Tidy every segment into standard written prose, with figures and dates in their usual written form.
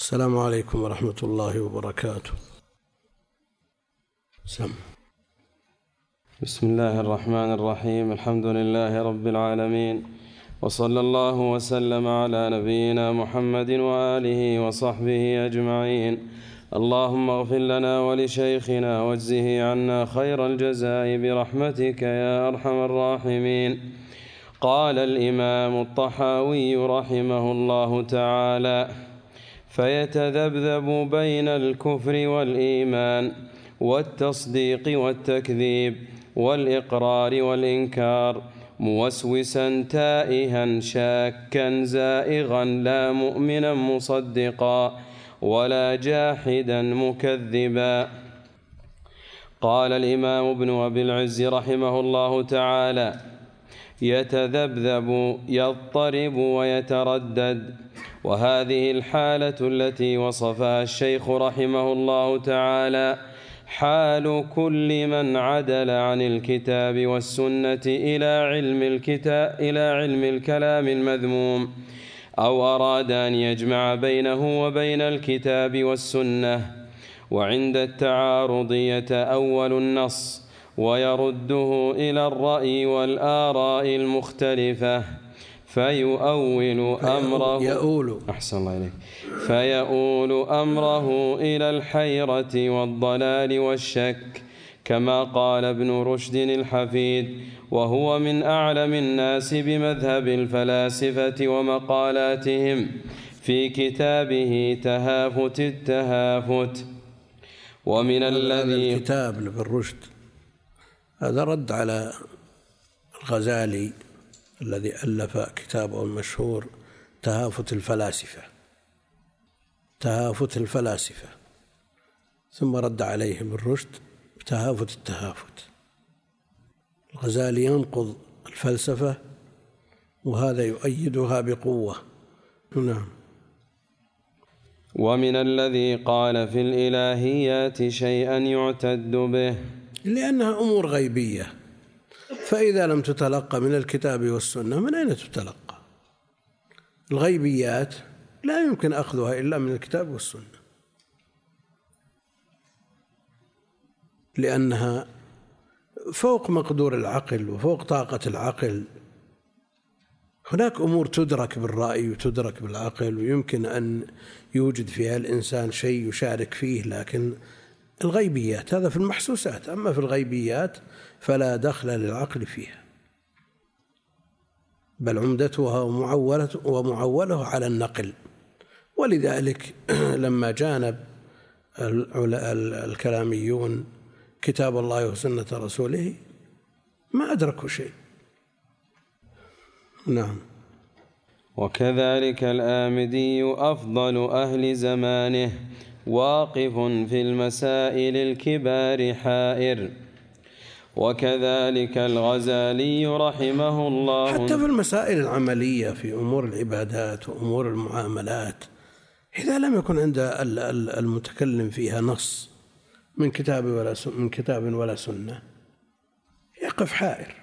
السلام عليكم ورحمة الله وبركاته. بسم الله الرحمن الرحيم. الحمد لله رب العالمين، وصلى الله وسلم على نبينا محمد وآله وصحبه أجمعين. اللهم اغفر لنا ولشيخنا واجزه عنا خير الجزاء برحمتك يا أرحم الراحمين. قال الإمام الطحاوي رحمه الله تعالى: فيتذبذب بين الكفر والإيمان والتصديق والتكذيب والإقرار والإنكار، موسوسا تائها شاكا زائغا، لا مؤمنا مصدقا ولا جاحدا مكذبا. قال الإمام ابن أبي العز رحمه الله تعالى: يتذبذب يضطرب ويتردد. وهذه الحالة التي وصفها الشيخ رحمه الله تعالى حال كل من عدل عن الكتاب والسنة إلى علم الكلام المذموم، أو أراد أن يجمع بينه وبين الكتاب والسنة، وعند التعارض يتأول النص ويرده إلى الرأي والآراء المختلفة فيؤول أمره إلى الحيرة والضلال والشك، كما قال ابن رشد الحفيد، وهو من أعلم الناس بمذهب الفلاسفة ومقالاتهم، في كتابه تهافت التهافت. ومن الذي الكتاب لابن رشد هذا رد على الغزالي الذي ألف كتابه المشهور تهافت الفلاسفة، ثم رد عليه ابن رشد بتهافت التهافت. الغزالي ينقض الفلسفة وهذا يؤيدها بقوة. نعم. ومن الذي قال في الإلهيات شيئا يعتد به، لأنها أمور غيبية، فإذا لم تتلقى من الكتاب والسنة من أين تتلقى؟ الغيبيات لا يمكن أخذها إلا من الكتاب والسنة، لأنها فوق مقدور العقل وفوق طاقة العقل. هناك أمور تدرك بالرأي وتدرك بالعقل، ويمكن أن يوجد فيها الإنسان شيء يشارك فيه، لكن الغيبيات هذا في المحسوسات، أما في الغيبيات فلا دخل للعقل فيها، بل عمدتها ومعوله على النقل. ولذلك لما جانب الكلاميون كتاب الله وسنة رسوله ما أدركوا شيء. نعم. وكذلك الآمدي أفضل أهل زمانه واقف في المسائل الكبار حائر، وكذلك الغزالي رحمه الله حتى في المسائل العملية في أمور العبادات وأمور المعاملات، إذا لم يكن عند المتكلم فيها نص من كتاب ولا سنة يقف حائر،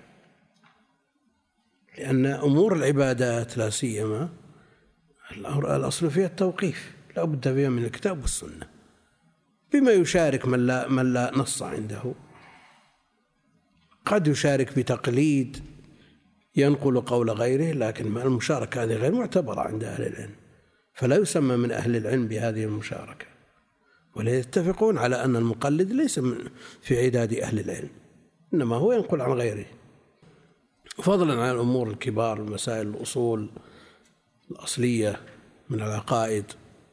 لأن أمور العبادات لا سيما الأصل فيها التوقيف، لا بد فيها من الكتاب والسنة، بما يشارك من لا نص عنده. قد يشارك بتقليد ينقل قول غيره، لكن المشاركة هذه غير معتبرة عند أهل العلم، فلا يسمى من أهل العلم بهذه المشاركة، ولا يتفقون على أن المقلد ليس في عداد أهل العلم، إنما هو ينقل عن غيره، فضلا عن الأمور الكبار، المسائل الأصول الأصلية من العقائد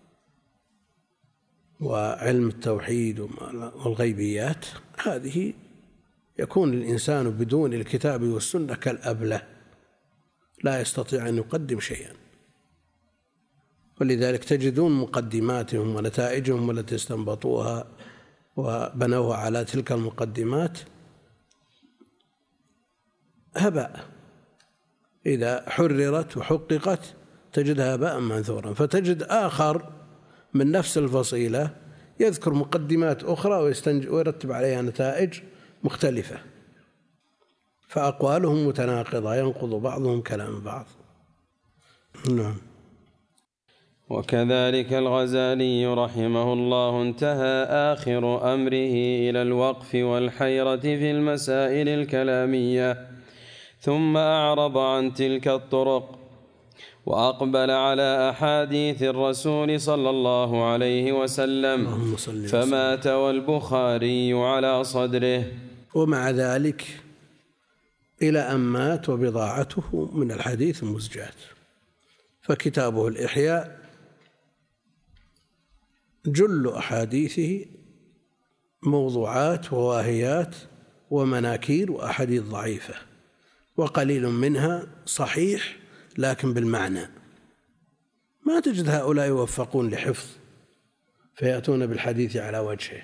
وعلم التوحيد والغيبيات. هذه يكون الإنسان بدون الكتاب والسنة كالأبلة، لا يستطيع أن يقدم شيئا. ولذلك تجدون مقدماتهم ونتائجهم التي استنبطوها وبنوها على تلك المقدمات هباء، إذا حررت وحققت تجدها هباء منثورا. فتجد آخر من نفس الفصيلة يذكر مقدمات أخرى ويرتب عليها نتائج مختلفة، فأقوالهم متناقضة، ينقض بعضهم كلام بعض. نعم. وكذلك الغزالي رحمه الله انتهى آخر أمره إلى الوقف والحيرة في المسائل الكلامية، ثم أعرض عن تلك الطرق وأقبل على أحاديث الرسول صلى الله عليه وسلم، فمات والبخاري على صدره. ومع ذلك إلى أن مات وبضاعته من الحديث مزجاة، فكتابه الإحياء جل أحاديثه موضوعات وواهيات ومناكير وأحاديث ضعيفة، وقليل منها صحيح لكن بالمعنى. ما تجد هؤلاء يوفقون لحفظ فيأتون بالحديث على وجهه.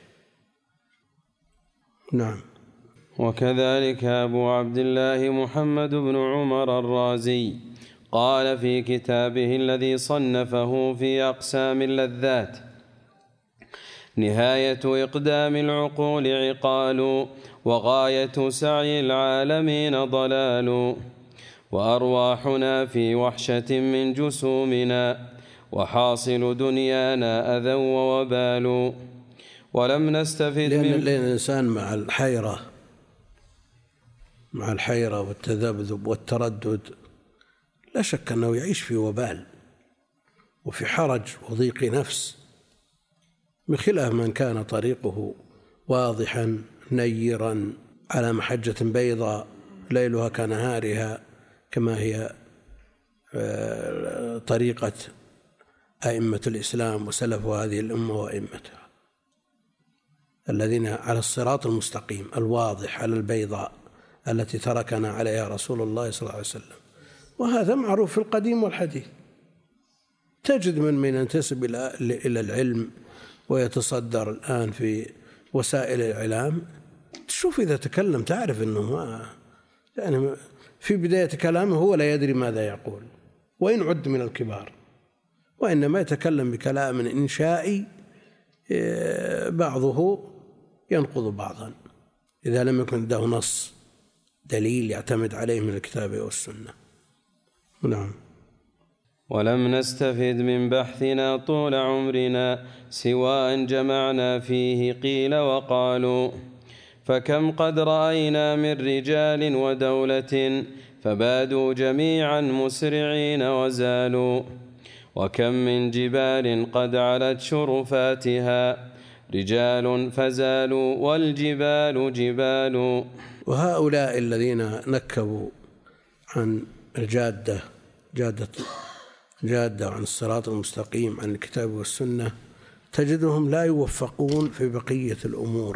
نعم. وكذلك أبو عبد الله محمد بن عمر الرازي قال في كتابه الذي صنفه في أقسام اللذات: نهاية إقدام العقول عقال، وغاية سعي العالمين ضلال، وأرواحنا في وحشة من جسومنا، وحاصل دنيانا أذى ووبال. ولم نستفد لأن الإنسان مع الحيرة والتذبذب والتردد لا شك أنه يعيش في وبال وفي حرج وضيق نفس، بخلاف من كان طريقه واضحا نيرا على محجة بيضاء ليلها كنهارها، كما هي طريقة أئمة الإسلام وسلف هذه الأمة وأئمتها الذين على الصراط المستقيم الواضح على البيضاء التي تركنا عليها رسول الله صلى الله عليه وسلم. وهذا معروف في القديم والحديث. تجد من ينتسب إلى العلم ويتصدر الآن في وسائل الإعلام، تشوف إذا تكلم تعرف أنه يعني في بداية كلامه هو لا يدري ماذا يقول وإن عد من الكبار، وإنما يتكلم بكلام إنشائي بعضه ينقض بعضا إذا لم يكن عنده نص دليل يعتمد عليه من الكتاب والسنة. نعم. ولم نستفد من بحثنا طول عمرنا سوى أن جمعنا فيه قيل وقالوا، فكم قد رأينا من رجال ودولة فبادوا جميعا مسرعين وزالوا، وكم من جبال قد علت شرفاتها رجال فزالوا والجبال جبال. وهؤلاء الذين نكبوا عن الجادة عن الصراط المستقيم عن الكتاب والسنة تجدهم لا يوفقون في بقية الأمور،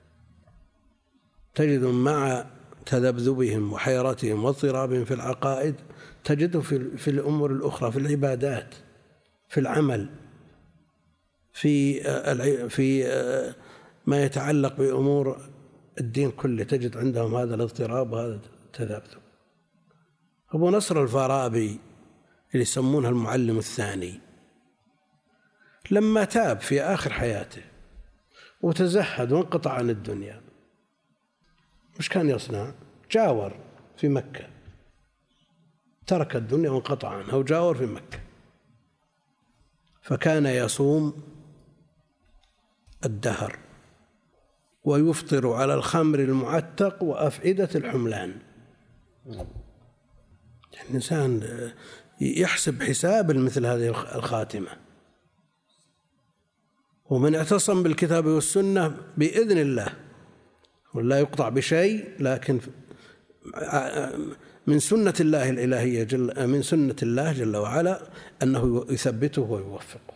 تجدهم مع تذبذبهم وحيرتهم واضطرابهم في العقائد تجده في الأمور الأخرى، في العبادات، في العمل، في ما يتعلق بأمور الدين كله، تجد عندهم هذا الاضطراب وهذا التذبذب. أبو نصر الفارابي اللي يسمونه المعلم الثاني لما تاب في آخر حياته وتزهد وانقطع عن الدنيا، مش كان يصنع؟ جاور في مكة، ترك الدنيا وانقطع عنها وجاور في مكة، فكان يصوم الدهر ويفطر على الخمر المعتق وأفعدة الحملان. الإنسان يحسب حساب مثل هذه الخاتمة. ومن اعتصم بالكتاب والسنة بإذن الله ولا يقطع بشيء، لكن من سنة الله الإلهية من سنة الله جل وعلا أنه يثبته ويوفقه.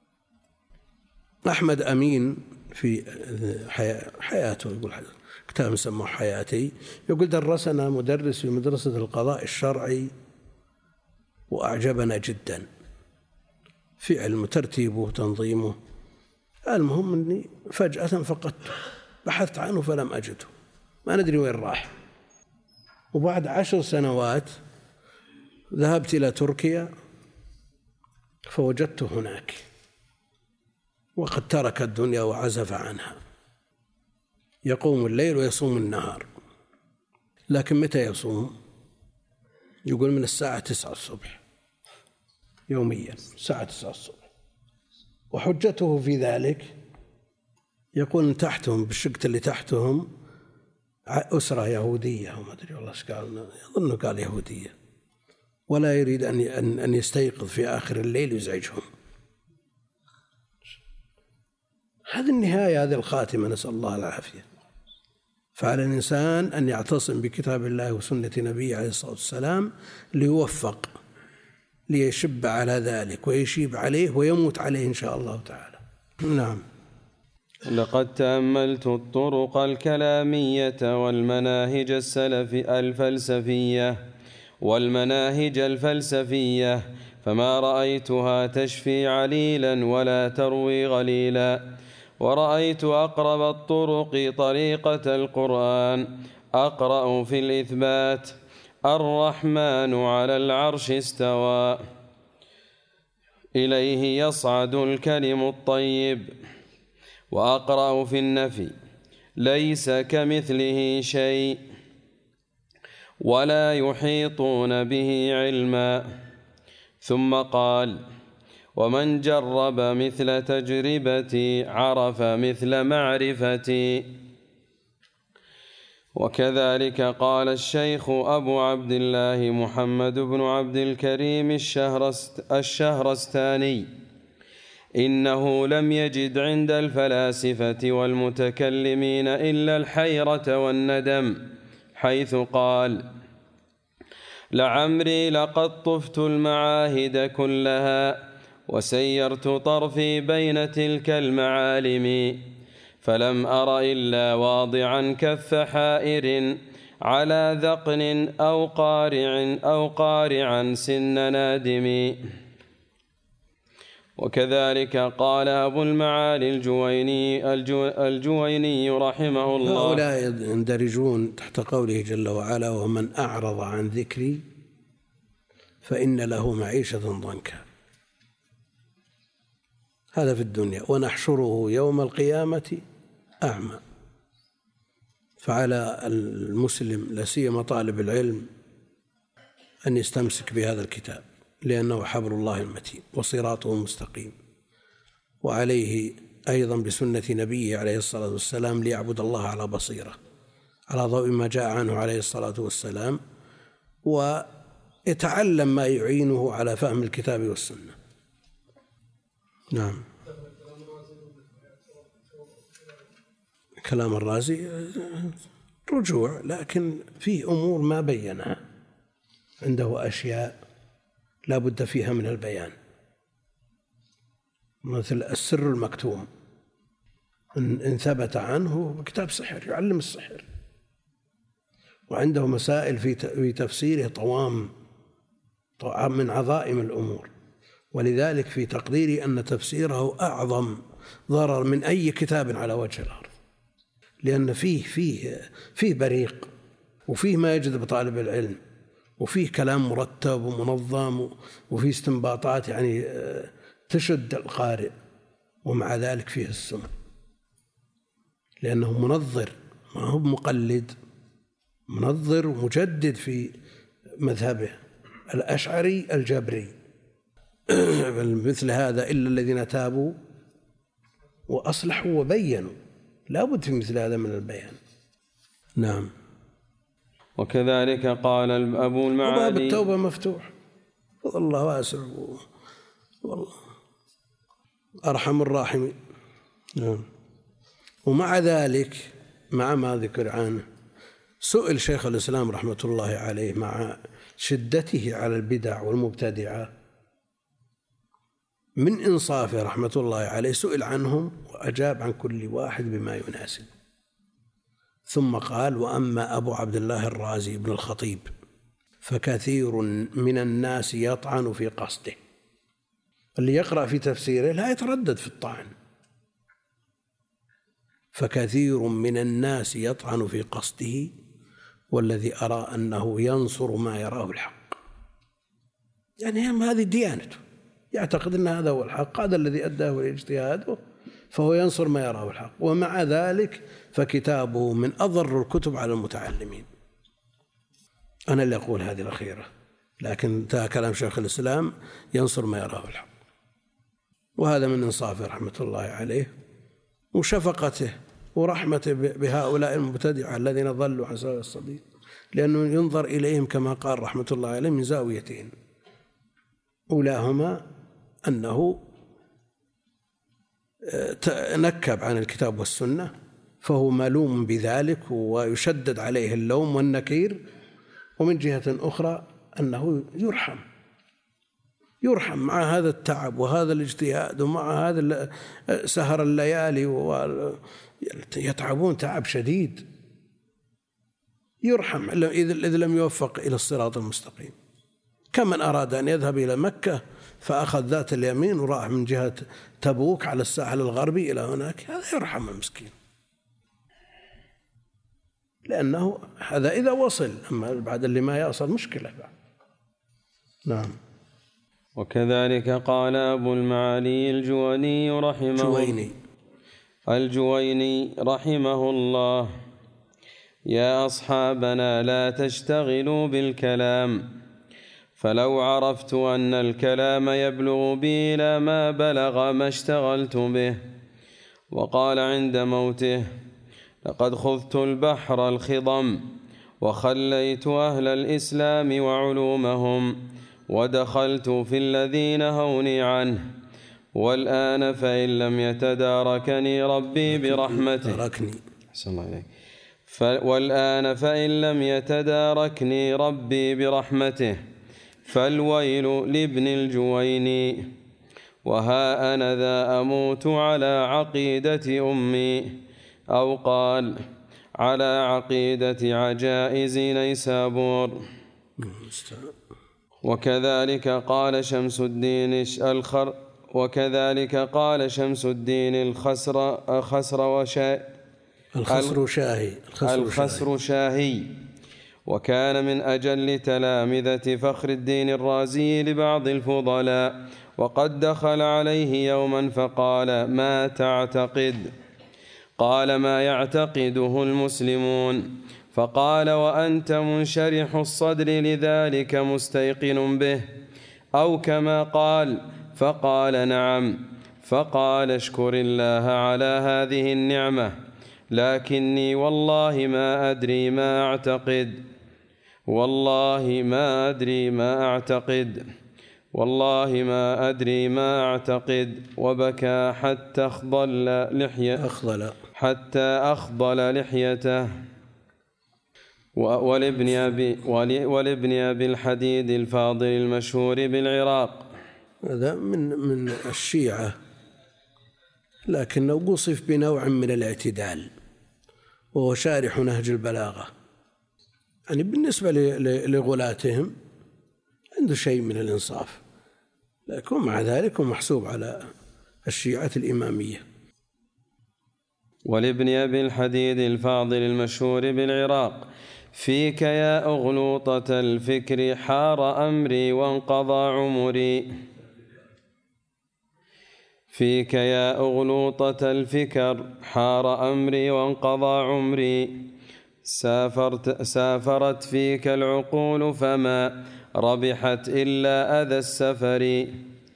أحمد أمين في حياته يقول كتاب يسمى حياتي، يقول درسنا مدرس في مدرسة القضاء الشرعي وأعجبنا جدا في علم ترتيبه وتنظيمه. المهم أني فجأة فقدته، بحثت عنه فلم أجده، ما ندري وين راح. وبعد 10 سنوات ذهبت إلى تركيا فوجدته هناك وقد ترك الدنيا وعزف عنها، يقوم الليل ويصوم النهار. لكن متى يصوم؟ يقول من الساعة 9 الصبح يوميا الساعة 9 الصبح. وحجته في ذلك يقول تحتهم بالشقة اللي تحتهم أسرة يهودية، وما أدري والله إيش قال، يظن قال يهودية، ولا يريد أن يستيقظ في آخر الليل ويزعجهم. هذه النهاية، هذه الخاتمة، نسأل الله العافية. فعلى الإنسان أن يعتصم بكتاب الله وسنة نبيه عليه الصلاة والسلام ليوفق، ليشب على ذلك ويشيب عليه ويموت عليه إن شاء الله تعالى. نعم. لقد تأملت الطرق الكلامية والمناهج الفلسفية فما رأيتها تشفي عليلا ولا تروي غليلا، ورأيت أقرب الطرق طريقة القرآن. أقرأ في الإثبات: الرحمن على العرش استوى، إليه يصعد الكلم الطيب. وأقرأ في النفي: ليس كمثله شيء ولا يحيطون به علما. ثم قال: ومن جرب مثل تجربتي عرف مثل معرفتي. وكذلك قال الشيخ أبو عبد الله محمد بن عبد الكريم الشهرستاني: إنه لم يجد عند الفلاسفة والمتكلمين إلا الحيرة والندم، حيث قال: لعمري لقد طفت المعاهد كلها وسيرت طرفي بين تلك المعالم، فلم أر إلا واضعا كف حائر على ذقن أو قارعا سن نادم. وكذلك قال أبو المعالي الجويني رحمه الله: هؤلاء يندرجون تحت قوله جل وعلا: ومن أعرض عن ذكري فإن له معيشة ضنكا. هذا في الدنيا. ونحشره يوم القيامة أعمى. فعلى المسلم لا سيما طالب العلم أن يستمسك بهذا الكتاب، لأنه حبل الله المتين وصراطه مستقيم، وعليه أيضا بسنة نبيه عليه الصلاة والسلام ليعبد الله على بصيرة على ضوء ما جاء عنه عليه الصلاة والسلام، ويتعلم ما يعينه على فهم الكتاب والسنة. نعم. كلام الرازي رجوع، لكن فيه أمور ما بينها، عنده أشياء لا بد فيها من البيان، مثل السر المكتوم إن ثبت عنه كتاب سحر يعلم السحر، وعنده مسائل في تفسيره طوام من عظائم الأمور، ولذلك في تقديري أن تفسيره أعظم ضرر من أي كتاب على وجه الأرض، لأن فيه بريق، وفيه ما يجذب طالب العلم، وفيه كلام مرتب ومنظم، وفيه استنباطات يعني تشد القارئ، ومع ذلك فيه السم، لأنه منظر، ما هو مقلد، منظر ومجدد في مذهبه الأشعري الجبري. مثل هذا إلا الذين تابوا وأصلحوا وبينوا، لا بد في مثل هذا من البيان. نعم. وكذلك قال أبو المعالي: وباب التوبة مفتوح، والله واسع والله أرحم الراحمين. نعم. ومع ذلك، مع ما ذكر عنه، سئل شيخ الإسلام رحمة الله عليه مع شدته على البدع والمبتدعة، من إنصافه رحمة الله عليه سئل عنهم وأجاب عن كل واحد بما يناسب، ثم قال: وأما أبو عبد الله الرازي بن الخطيب فكثير من الناس يطعن في قصده. اللي يقرأ في تفسيره لا يتردد في الطعن. فكثير من الناس يطعن في قصده، والذي أرى أنه ينصر ما يراه الحق، يعني هذه ديانته، يعتقد أن هذا هو الحق، هذا الذي أداه الاجتهاد، فهو ينصر ما يراه الحق، ومع ذلك فكتابه من أضر الكتب على المتعلمين. أنا اللي أقول هذه الأخيرة، لكن انتهى كلام شيخ الإسلام ينصر ما يراه الحق، وهذا من إنصافه رحمة الله عليه وشفقته ورحمته بهؤلاء المبتدعة الذين ضلوا عن سواء السبيل، لأنه ينظر إليهم كما قال رحمة الله عليه من زاويتين: أولاهما أنه نكب عن الكتاب والسنة فهو ملوم بذلك ويشدد عليه اللوم والنكير، ومن جهة أخرى أنه يرحم مع هذا التعب وهذا الاجتهاد ومع هذا سهر الليالي يتعبون تعب شديد، يرحم إذ لم يوفق إلى الصراط المستقيم. كمن أراد أن يذهب إلى مكة فأخذ ذات اليمين وراح من جهة تبوك على الساحل الغربي إلى هناك، هذا يرحم المسكين، لأنه هذا إذا وصل، أما بعد اللي ما يصل مشكلة بعد. نعم. وكذلك قال أبو المعالي الجويني رحمه الله: يا أصحابنا لا تشتغلوا بالكلام، فلو عرفت أن الكلام يبلغ بي إلى ما بلغ ما اشتغلت به. وقال عند موته: لقد خذت البحر الخضم وخليت أهل الإسلام وعلومهم ودخلت في الذي نهوني عنه، والآن فإن لم يتداركني ربي برحمته والآن فإن لم يتداركني ربي برحمته فالويل لابن الجويني، وها أنا ذا أموت على عقيدة أمي، أو قال على عقيدة عجائز نيسابور. وكذلك قال شمس الدين الخسرشاهي، وكان من أجل تلامذة فخر الدين الرازي لبعض الفضلاء، وقد دخل عليه يوما فقال: ما تعتقد؟ قال: ما يعتقده المسلمون. فقال: وأنت منشرح الصدر لذلك مستيقن به، أو كما قال؟ فقال: نعم. فقال: اشكر الله على هذه النعمة، لكني والله ما أدري ما أعتقد، وبكى حتى أخضل لحيته. ولابن أبي الحديد الفاضل المشهور بالعراق، هذا من الشيعة، لكنه وصف بنوع من الاعتدال، وهو شارح نهج البلاغة، يعني بالنسبة لغلاتهم عنده شيء من الإنصاف، لكن مع ذلك محسوب على الشيعة الإمامية. ولابن أبي الحديد الفاضل المشهور بالعراق: فيك يا أغلوطة الفكر حار أمري وانقضى عمري. فيك يا أغلوطة الفكر حار أمري وانقضى عمري، سافرت فيك العقول فما ربحت إلا أذى السفر.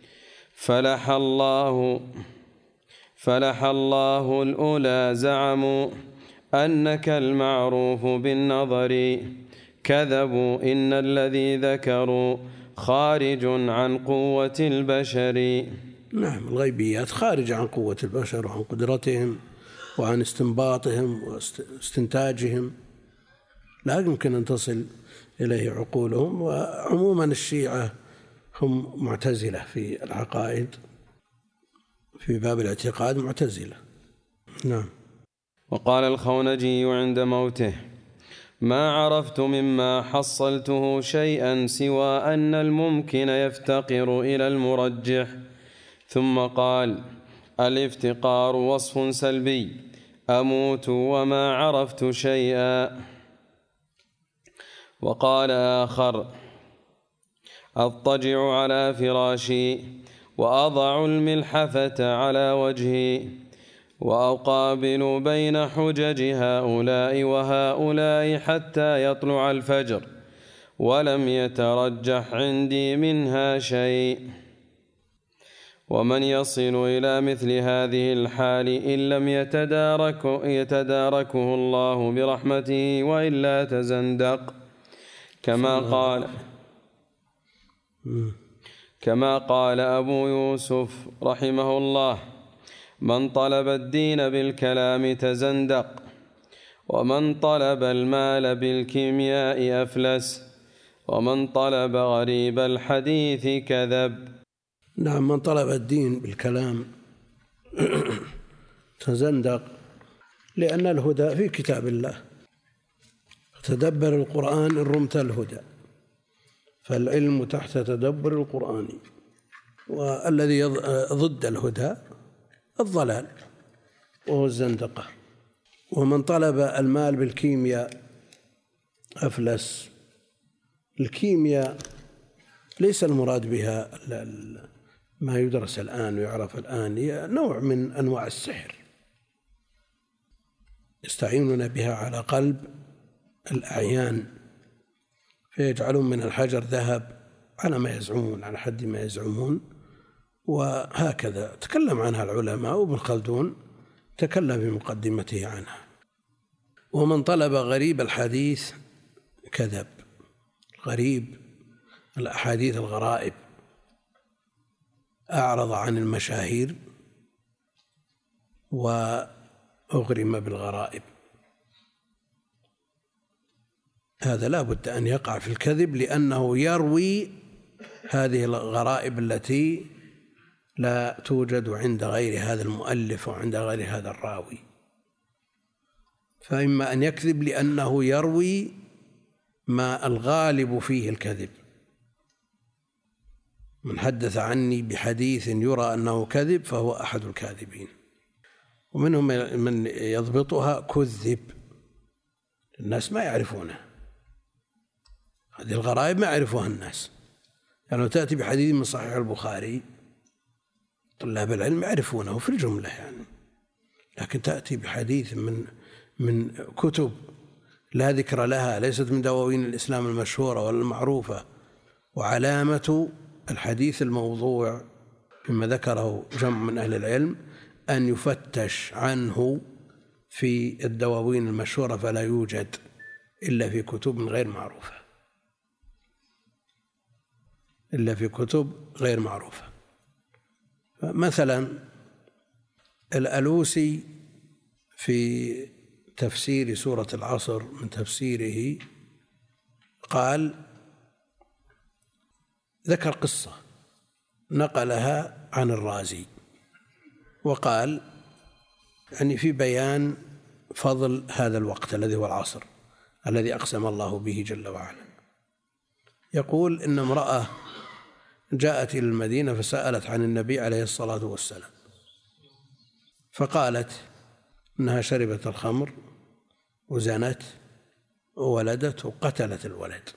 فلح الله الأولى زعموا أنك المعروف بالنظر، كذبوا إن الذي ذكروا خارج عن قوة البشر. نعم، الغيبيات خارج عن قوة البشر وعن قدرتهم وعن استنباطهم واستنتاجهم، لا يمكن أن تصل إليه عقولهم. وعموما الشيعة هم معتزلة في العقائد، في باب الاعتقاد معتزلة. نعم. وقال الخونجي عند موته: ما عرفت مما حصلته شيئا سوى أن الممكن يفتقر إلى المرجح. ثم قال: الافتقار وصف سلبي، أموت وما عرفت شيئا. وقال آخر: أضطجع على فراشي وأضع الملحفة على وجهي وأقابل بين حجج هؤلاء وهؤلاء حتى يطلع الفجر، ولم يترجح عندي منها شيء. ومن يصل إلى مثل هذه الحال إن لم يتداركه الله برحمته وإلا تزندق، كما قال أبو يوسف رحمه الله: من طلب الدين بالكلام تزندق، ومن طلب المال بالكيمياء أفلس، ومن طلب غريب الحديث كذب. نعم، من طلب الدين بالكلام تزندق، لأن الهدى في كتاب الله، تدبر القرآن إن رمت الهدى، فالعلم تحت تدبر القرآن، والذي ضد الهدى الضلال وهو الزندقة. ومن طلب المال بالكيمياء أفلس. الكيمياء ليس المراد بها ما يدرس الآن ويعرف الآن، هي نوع من أنواع السحر يستعينون بها على قلب الأعيان، فيجعلون من الحجر ذهب على ما يزعمون، على حد ما يزعمون، وهكذا تكلم عنها العلماء، وابن خلدون تكلم في مقدمته عنها. ومن طلب غريب الحديث كذب. غريب الأحاديث الغرائب، أعرض عن المشاهير وأغرم بالغرائب، هذا لا بد أن يقع في الكذب، لأنه يروي هذه الغرائب التي لا توجد عند غير هذا المؤلف وعند غير هذا الراوي. فإما أن يكذب لأنه يروي ما الغالب فيه الكذب، من حدث عني بحديث يرى أنه كذب فهو أحد الكاذبين. ومنهم من يضبطها كذب، الناس ما يعرفونه، هذه الغرائب ما يعرفها الناس. يعني لو تأتي بحديث من صحيح البخاري طلاب العلم يعرفونه في الجملة يعني، لكن تأتي بحديث من كتب لا ذكر لها، ليست من دواوين الإسلام المشهورة ولا المعروفة. وعلامة الحديث الموضوع مما ذكره جمع من أهل العلم أن يفتش عنه في الدواوين المشهورة، فلا يوجد إلا في كتب غير معروفة، إلا في كتب غير معروفة. مثلا الألوسي في تفسير سورة العصر من تفسيره قال، ذكر قصة نقلها عن الرازي، وقال يعني في بيان فضل هذا الوقت الذي هو العصر الذي أقسم الله به جل وعلا. يقول إن امرأة جاءت إلى المدينة فسألت عن النبي عليه الصلاة والسلام، فقالت إنها شربت الخمر وزنت وولدت وقتلت الولد.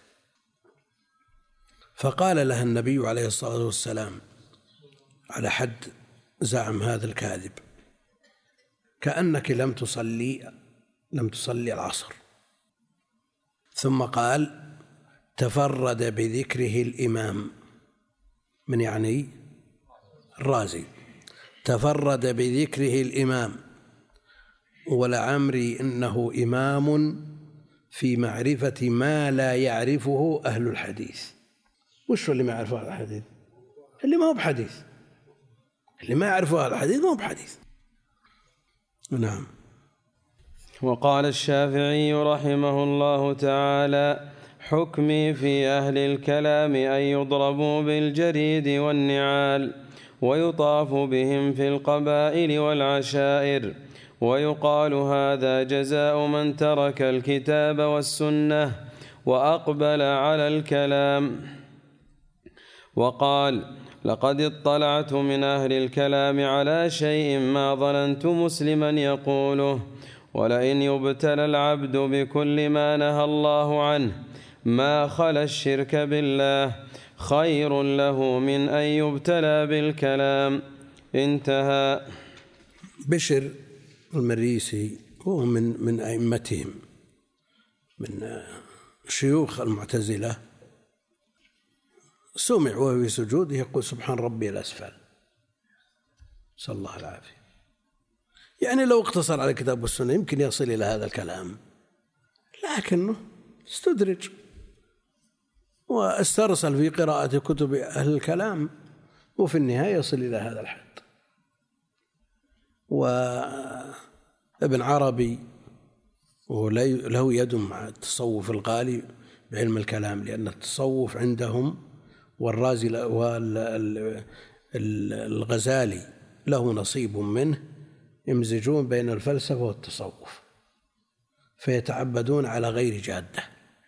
فقال لها النبي عليه الصلاة والسلام على حد زعم هذا الكاذب: كأنك لم تصلي العصر. ثم قال: تفرد بذكره الإمام، من يعني الرازي، تفرد بذكره الإمام، ولعمري إنه إمام في معرفة ما لا يعرفه أهل الحديث. وش اللي ما يعرفه أهل الحديث؟ اللي ما هو بحديث، اللي ما يعرفه أهل الحديث ما هو بحديث. نعم. وقال الشافعي رحمه الله تعالى: حكمي في أهل الكلام أن يضربوا بالجريد والنعال، ويطاف بهم في القبائل والعشائر، ويقال هذا جزاء من ترك الكتاب والسنة وأقبل على الكلام. وقال: لقد اطلعت من أهل الكلام على شيء ما ظننت مسلما يقوله، ولئن يبتلى العبد بكل ما نهى الله عنه ما خلا الشرك بالله خير له من أن يبتلى بالكلام. انتهى. بشر المريسي هو من أئمتهم، من شيوخ المعتزلة، سمع وهو في سجوده يقول سبحان ربي الأسفل، نسأل الله العافية. يعني لو اقتصر على الكتاب والسنة يمكن يصل إلى هذا الكلام، لكنه استدرج واسترسل في قراءة كتب أهل الكلام، وفي النهاية يصل إلى هذا الحد. وابن عربي له يد مع التصوف الغالي بعلم الكلام، لأن التصوف عندهم والرازي والغزالي له نصيب منه، يمزجون بين الفلسفة والتصوف فيتعبدون على غير جادة.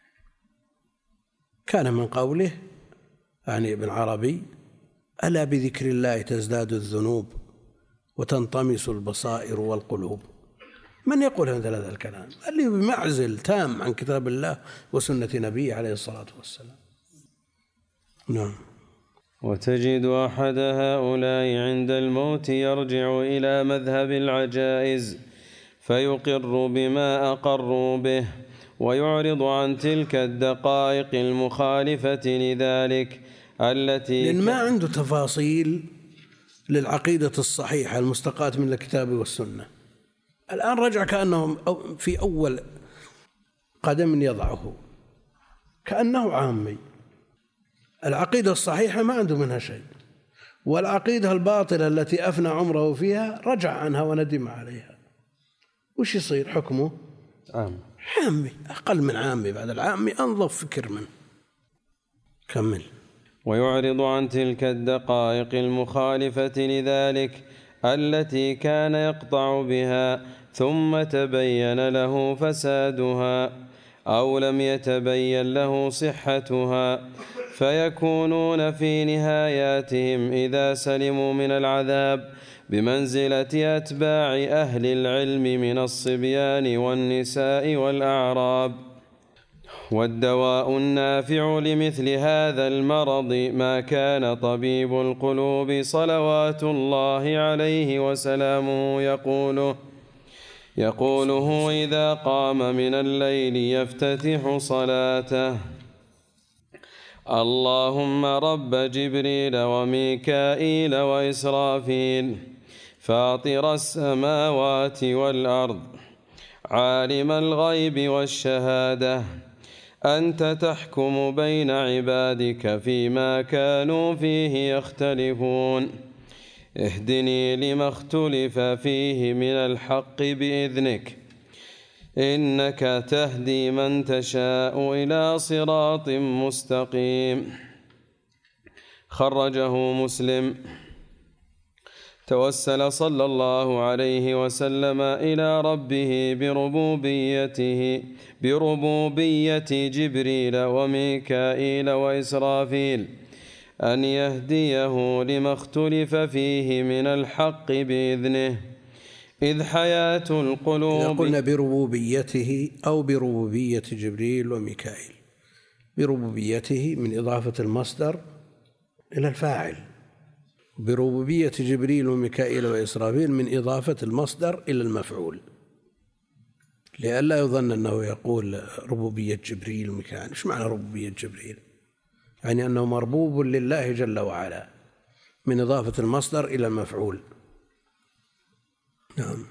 كان من قوله يعني ابن عربي: ألا بذكر الله تزداد الذنوب وتنطمس البصائر والقلوب. من يقول مثل هذا الكلام؟ اللي بمعزل تام عن كتاب الله وسنة نبيه عليه الصلاة والسلام. نعم. وتجد أحد هؤلاء عند الموت يرجع إلى مذهب العجائز فيقر بما أقروا به ويعرض عن تلك الدقائق المخالفة لذلك التي لأن ما عنده تفاصيل للعقيدة الصحيحة المستقاة من الكتاب والسنة. الآن رجع كأنه في أول قدم يضعه، كأنه عامي. العقيدة الصحيحة ما عنده منها شيء، والعقيدة الباطلة التي أفنى عمره فيها رجع عنها وندم عليها. وش يصير حكمه؟ عامي، أقل من عامي، بعد العامي أنظف فكر منه. كمل. ويعرض عن تلك الدقائق المخالفة لذلك التي كان يقطع بها ثم تبين له فسادها أو لم يتبين له صحتها، فيكونون في نهاياتهم إذا سلموا من العذاب بمنزلة أتباع أهل العلم من الصبيان والنساء والأعراب. والدواء النافع لمثل هذا المرض ما كان طبيب القلوب صلوات الله عليه وسلامه يقوله إذا قام من الليل يفتتح صلاته: اللهم رب جبريل وميكائيل وإسرافيل فاطر السماوات والأرض عالم الغيب والشهادة أنت تحكم بين عبادك فيما كانوا فيه يختلفون، اهدني لما اختلف فيه من الحق بإذنك إنك تهدي من تشاء إلى صراط مستقيم. خرجه مسلم. توسل صلى الله عليه وسلم إلى ربه بربوبية جبريل وميكائيل وإسرافيل أن يهديه لما اختلف فيه من الحق بإذنه، إذ حياة القلوب. إذا قلنا بربوبيته أو بربوبية جبريل وميكائيل، بربوبيته من إضافة المصدر إلى الفاعل، بربوبية جبريل وميكائيل وإسرافيل من إضافة المصدر إلى المفعول، لئلا يظن أنه يقول ربوبية جبريل وميكائيل. إيش معنى ربوبية جبريل؟ يعني أنه مربوب لله جل وعلا من إضافة المصدر إلى المفعول. نعم.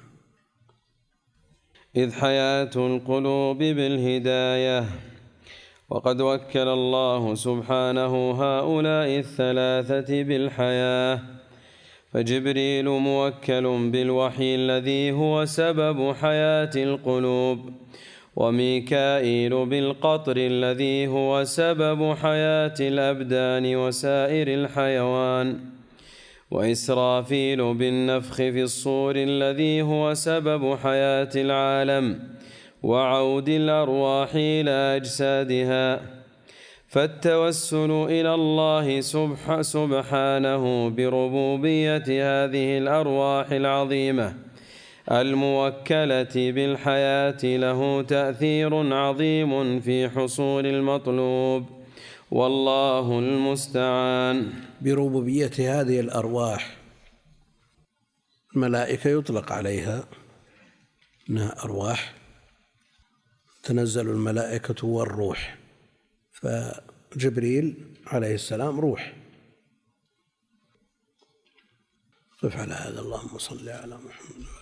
إذ حياة القلوب بالهداية. وقد وكل الله سبحانه هؤلاء الثلاثة بالحياة، فجبريل موكل بالوحي الذي هو سبب حياة القلوب، وميكائيل بالقطر الذي هو سبب حياة الأبدان وسائر الحيوان، وإسرافيل بالنفخ في الصور الذي هو سبب حياة العالم وعود الأرواح إلى أجسادها. فالتوسل إلى الله سبحانه بربوبية هذه الأرواح العظيمة الموكلة بالحياة له تأثير عظيم في حصول المطلوب، والله المستعان. بربوبية هذه الأرواح، الملائكة يطلق عليها أنها أرواح، تنزل الملائكة والروح، جبريل عليه السلام روح. قف على هذا. اللهم صل على محمد.